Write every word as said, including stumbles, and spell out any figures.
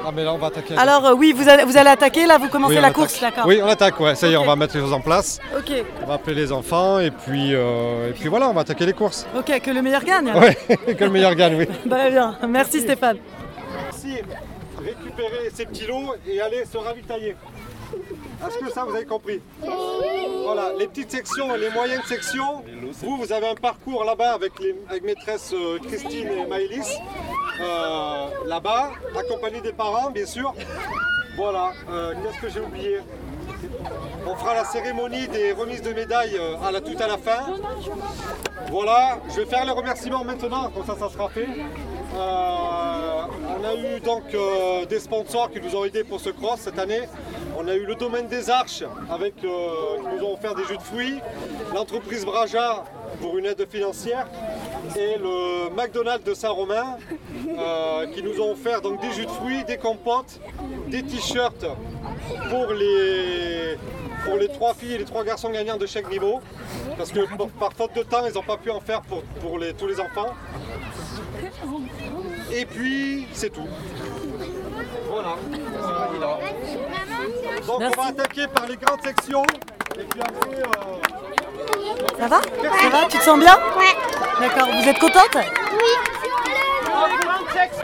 Ah mais là on va attaquer. Alors euh, oui, vous allez, vous allez attaquer, là vous commencez Oui, on la attaque. course, d'accord. Oui, on attaque, ouais, ça y est, Ok. on va mettre les choses en place. Ok, On va appeler les enfants et puis, euh, et puis voilà, on va attaquer les courses. ok, que le meilleur gagne. Ouais, que le meilleur gagne, oui. Très bien, merci Stéphane. Merci. Récupérer ces petits lots et aller se ravitailler. Est-ce que ça vous avez compris? Voilà, les petites sections et les moyennes sections, vous, vous avez un parcours là-bas avec, les, avec maîtresses euh, Christine et Maëlys, euh, là-bas, accompagnés des parents, bien sûr. Voilà, euh, qu'est-ce que j'ai oublié? On fera la cérémonie des remises de médailles euh, à la, tout à la fin. Voilà, je vais faire les remerciements maintenant, comme ça, ça sera fait. Euh, on a eu donc euh, des sponsors qui nous ont aidés pour ce cross cette année. On a eu le domaine des Arches avec, euh, qui nous ont offert des jus de fruits, l'entreprise Braja pour une aide financière et le McDonald's de Saint-Romain euh, qui nous ont offert donc des jus de fruits, des compotes, des t-shirts pour les, pour les trois filles et les trois garçons gagnants de chaque niveau. Parce que pour- par faute de temps, ils n'ont pas pu en faire pour, pour les, tous les enfants. Et puis, c'est tout. Voilà. Donc Merci. on va attaquer par les grandes sections. Et puis après, euh, Ça va Ça va Tu te sens bien? Ouais. D'accord, vous êtes contente?